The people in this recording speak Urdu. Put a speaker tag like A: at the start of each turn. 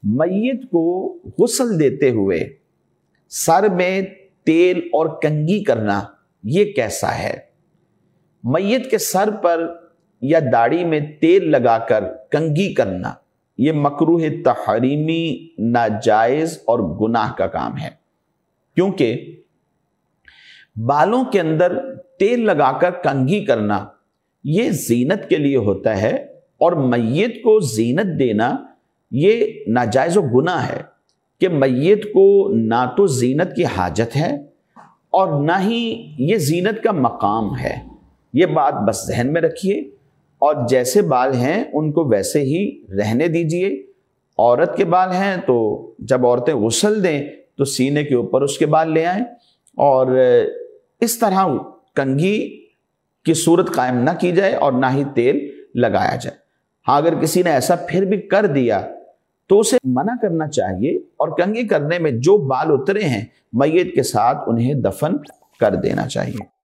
A: میت کو غسل دیتے ہوئے سر میں تیل اور کنگھی کرنا یہ کیسا ہے؟ میت کے سر پر یا داڑھی میں تیل لگا کر کنگھی کرنا یہ مکروہ تحریمی، ناجائز اور گناہ کا کام ہے، کیونکہ بالوں کے اندر تیل لگا کر کنگھی کرنا یہ زینت کے لیے ہوتا ہے، اور میت کو زینت دینا یہ ناجائز و گناہ ہے کہ میت کو نہ تو زینت کی حاجت ہے اور نہ ہی یہ زینت کا مقام ہے۔ یہ بات بس ذہن میں رکھیے، اور جیسے بال ہیں ان کو ویسے ہی رہنے دیجئے۔ عورت کے بال ہیں تو جب عورتیں غسل دیں تو سینے کے اوپر اس کے بال لے آئیں، اور اس طرح کنگھی کی صورت قائم نہ کی جائے اور نہ ہی تیل لگایا جائے۔ ہاں اگر کسی نے ایسا پھر بھی کر دیا تو اسے منع کرنا چاہیے، اور کنگھی کرنے میں جو بال اترے ہیں میت کے ساتھ انہیں دفن کر دینا چاہیے۔